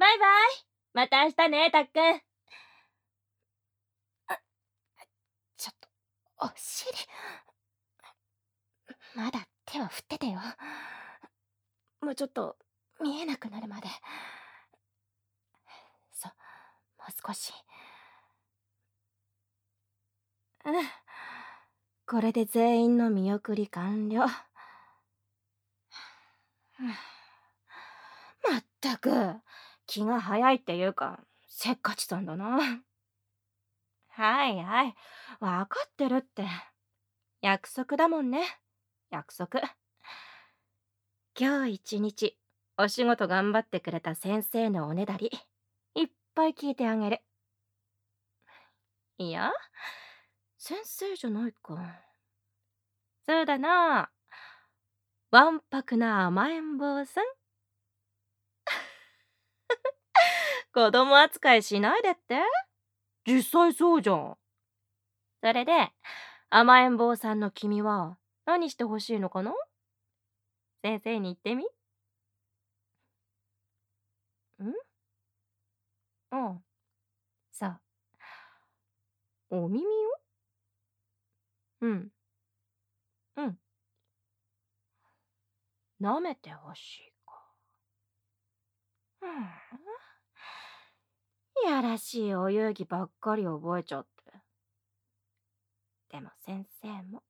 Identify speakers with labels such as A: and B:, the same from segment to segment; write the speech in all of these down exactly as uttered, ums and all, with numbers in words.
A: バイバイ。また明日ね、たっくん。ちょっと、お尻。まだ手は振っててよ。もうちょっと、見えなくなるまで。そう、もう少し。うん。これで全員の見送り完了。まったく、気が早いっていうか、せっかちさんだな。はいはい、わかってるって。約束だもんね。約束。今日一日、お仕事頑張ってくれた先生のおねだり、いっぱい聞いてあげる。いや、先生じゃないか。そうだな。わんぱくな甘えん坊さん。子供扱いしないでって。実際そうじゃん。それで、甘えん坊さんの君は何してほしいのかな？先生に言ってみ。ん？うん。そう。お耳を？うん。うん。舐めてほしいか。うん。やらしいお遊戯ばっかり覚えちゃって。でも先生も、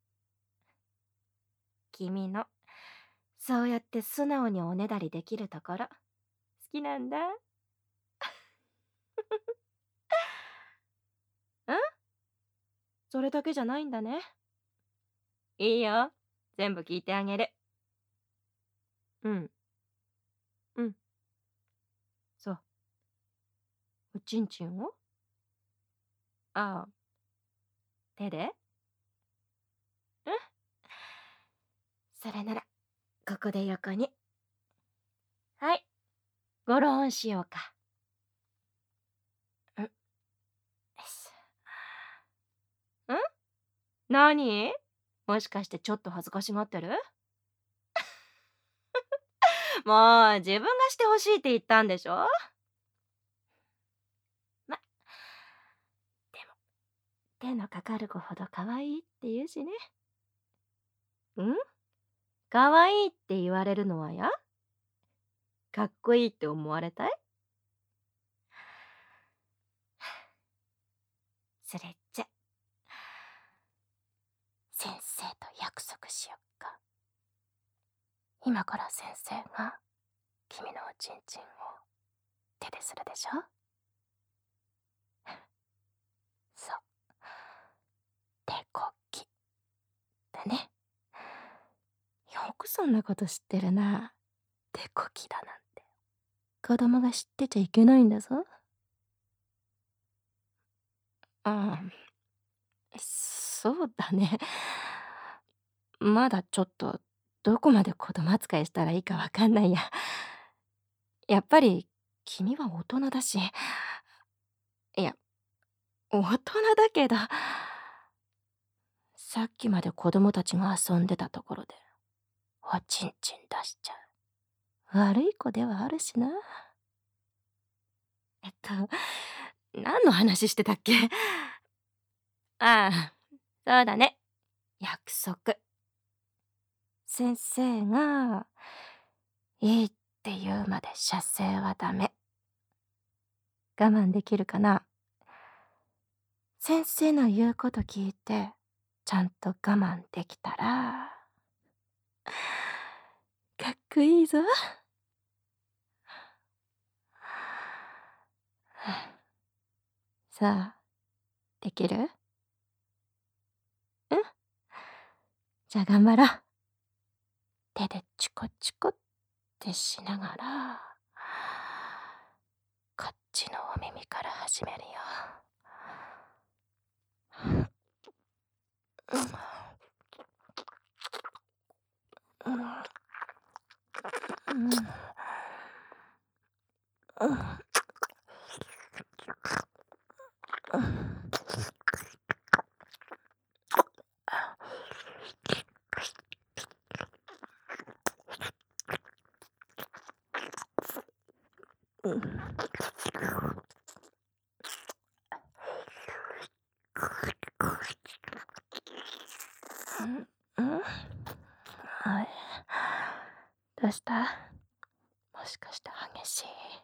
A: 君の、そうやって素直におねだりできるところ、好きなんだ。ん？それだけじゃないんだね。いいよ。全部聞いてあげる。うん。うん。そう。おちんちんを？ああ。手で？うん。それなら、ここで横に。はい。ごろんしようか。ん？よし。ん？何？もしかしてちょっと恥ずかしがってる？もう、自分がしてほしいって言ったんでしょ？ま、でも、手のかかる子ほど可愛いって言うしね。ん？可愛いって言われるのはや？かっこいいって思われたい？それじゃ、先生と約束しよっか。今から先生が君のおちんちんを手でするでしょ？そう。手こきだね。よくそんなこと知ってるな。手こきだなんて。子供が知ってちゃいけないんだぞ。うん。そうだね。まだちょっと、どこまで子供扱いしたらいいかわかんないや。やっぱり、君は大人だし。いや、大人だけど、さっきまで子供たちが遊んでたところで、おちんちん出しちゃう。悪い子ではあるしな。えっと、何の話してたっけ？ああ、そうだね。約束。先生が、いいって言うまで射精はダメ。我慢できるかな？先生の言うこと聞いて、ちゃんと我慢できたら、かっこいいぞ。さあ、できる？うん？じゃあ頑張ろう。手でチコチコってしながら、こっちのお耳から始めるよ。うん。うん。うん。 うん、はい。どうした？もしかして激しい？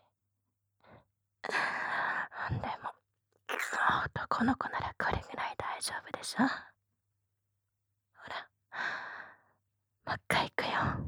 A: でも、男の子ならこれぐらい大丈夫でしょ。ほら、もう一回行くよ。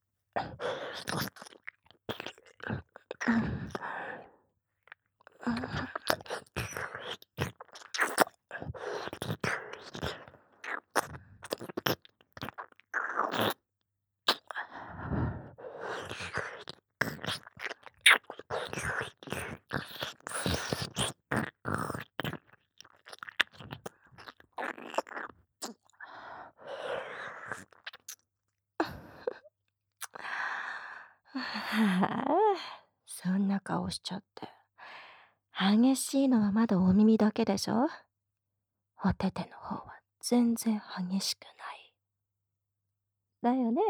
A: はあ、そんな顔しちゃって。激しいのはまだお耳だけでしょ。お手手の方は全然激しくない。だよね。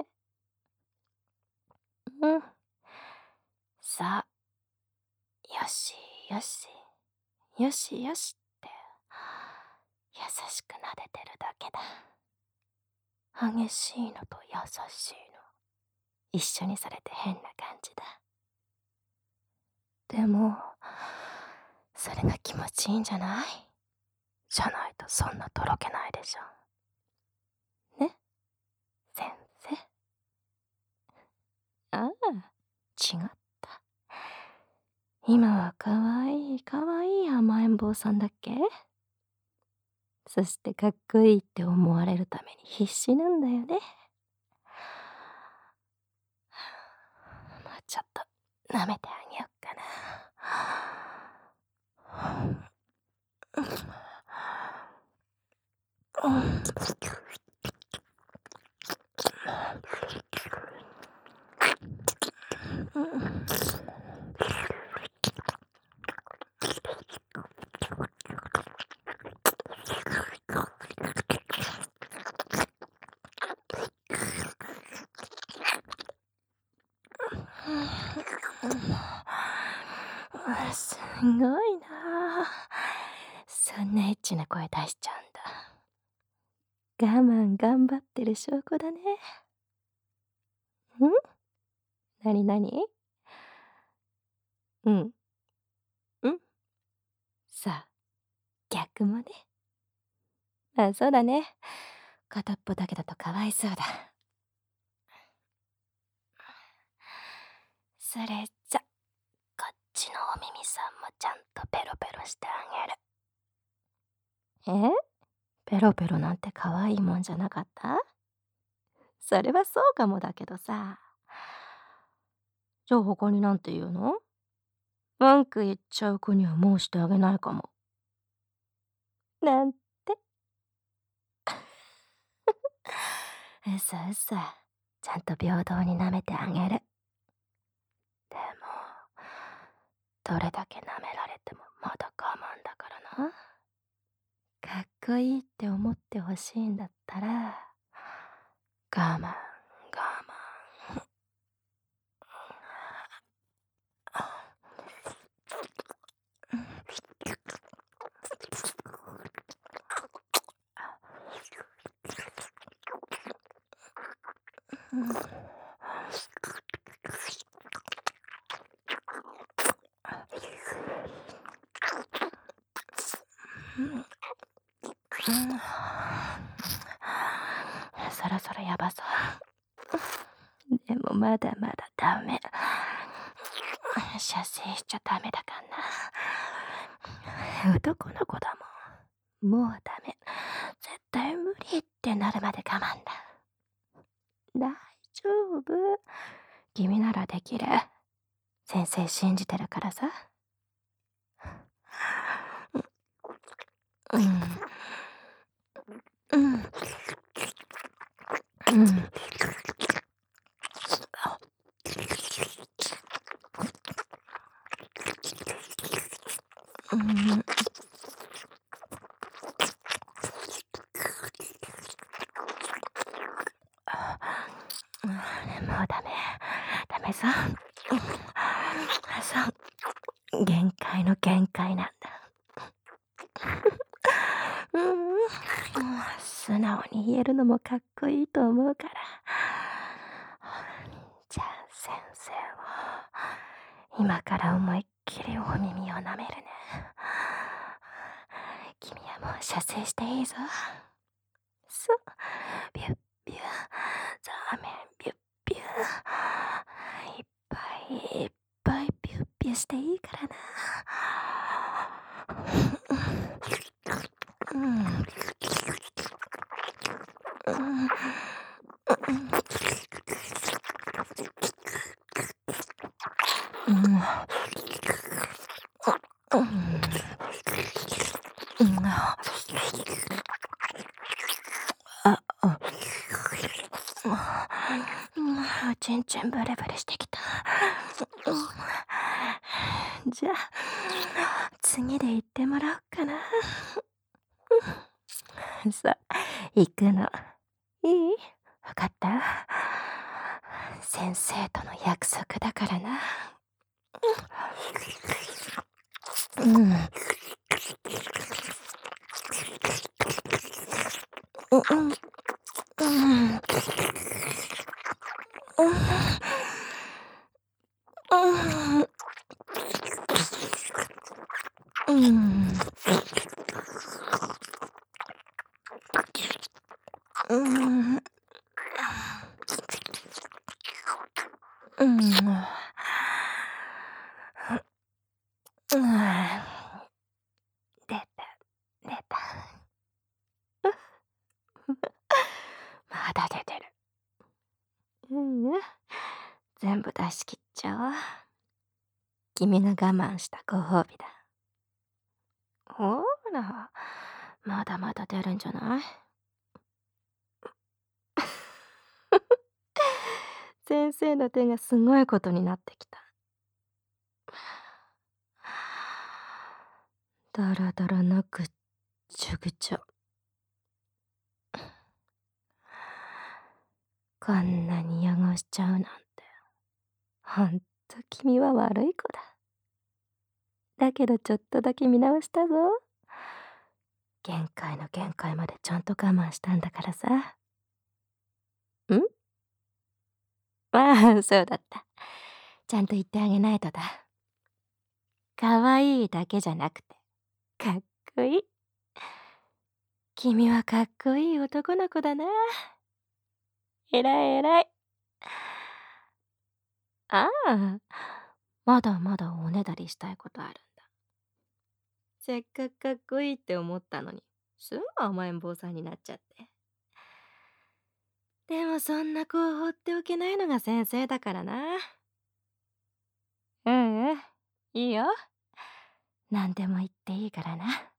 A: うん。さあ、よしよし、よしよしって、優しく撫でてるだけだ。激しいのと優しいの、一緒にされて変な感じだ。でも、それが気持ちいいんじゃない？じゃないとそんなとろけないでしょ。ね、先生。ああ、違った。今はかわいいかわいい甘えん坊さんだっけ？そしてかっこいいって思われるために必死なんだよね。もうちょっと舐めてあげよっかな。うん。うん。すごいなあ。そんなエッチな声出しちゃうんだ。我慢頑張ってる証拠だね。ん？なになに？うん。うん？さあ、逆もね。あ、そうだね。片っぽだけだとかわいそうだ。それじゃ、こっちのお耳さんもちゃんとペロペロしてあげる。え？ペロペロなんて可愛いもんじゃなかった？それはそうかもだけどさ。じゃあ他になんて言うの？文句言っちゃう子にはもうしてあげないかも。なんて。うそうそ。ちゃんと平等に舐めてあげる。でも、どれだけ舐められてもまだ我慢だからな。かっこいいって思ってほしいんだったら、我慢、我慢。うん。うん。そろそろやばそう。でもまだまだダメ。射精しちゃダメだからな。男の子だもん。もうダメ。絶対無理ってなるまで我慢だ。大丈夫。君ならできる。先生信じてるからさ。うん。うん。うん。うん。うん。もうダメ。ダメさ。そう。 限界の限界なんだ。うーん、もう素直に言えるのもかっこいいと思うから。じゃあ先生は今から思いっきりお耳を舐めるね。君はもう射精していいぞ。そう。ビュッビュッ。ザーメンビュッビュッ。いっぱいいっぱいビュッビュしていいからな。うん。うん。うん。うん。うん。うん。あ、あ。うん、ちんちんブレブレしてきた。じゃあ、次で行ってもらおっかな。さあ、行くの。いい？わかった？先生との約束だからな。うん。うん。うんうん。うん。うん。うん。うん。うん。うん。うん。出た、出た。まだ出てる。ううん。全部出し切っちゃおう。君が我慢したご褒美だ。ほら、まだまだ出るんじゃない？先生の手がすごいことになってきた。ダラダラのぐっちょぐちょ。こんなに汚しちゃうなんて。ほんと君は悪い子だ。だけどちょっとだけ見直したぞ。限界の限界までちゃんと我慢したんだからさ。ん？ああ、そうだった。ちゃんと言ってあげないとだ。可愛いだけじゃなくて、かっこいい。君はかっこいい男の子だな。えらいえらい。ああ、まだまだおねだりしたいことあるんだ。せっかくかっこいいって思ったのに、すぐ甘えん坊さんになっちゃって。でもそんな子を放っておけないのが先生だからな。うんうん、いいよ。何でも言っていいからな。